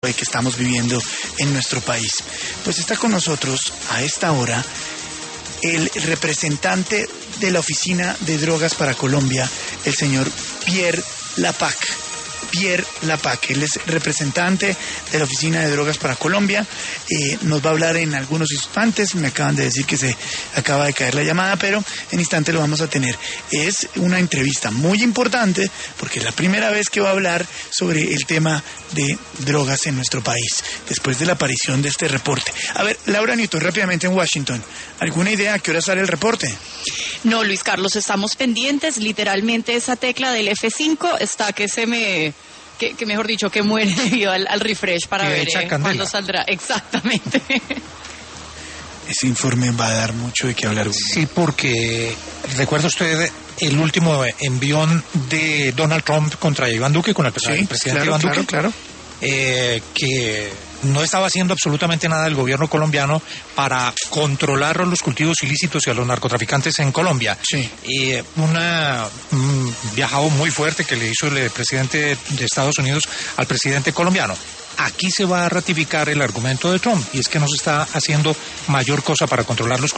que estamos viviendo en nuestro país. Pues está con nosotros a esta hora el representante de la Oficina de Drogas para Colombia, el señor Pierre Lapac. Él es representante de la Oficina de Drogas para Colombia. Nos va a hablar en algunos instantes. Me acaban de decir que se acaba de caer la llamada, pero en instante lo vamos a tener. Es una entrevista muy importante porque es la primera vez que va a hablar sobre el tema de drogas en nuestro país, después de la aparición de este reporte. A ver, Laura Newton, rápidamente en Washington. ¿Alguna idea a qué hora sale el reporte? No, Luis Carlos, estamos pendientes. Literalmente esa tecla del F5 está que mejor dicho, que muere debido al refresh para ver cuándo saldrá. Exactamente. Ese informe va a dar mucho de qué hablar. Sí, porque recuerda usted el último envión de Donald Trump contra Iván Duque, con el presidente Iván Duque. Claro. Que no estaba haciendo absolutamente nada el gobierno colombiano para controlar los cultivos ilícitos y a los narcotraficantes en Colombia. Sí. Un viajado muy fuerte que le hizo el presidente de Estados Unidos al presidente colombiano. Aquí se va a ratificar el argumento de Trump, y es que no se está haciendo mayor cosa para controlar los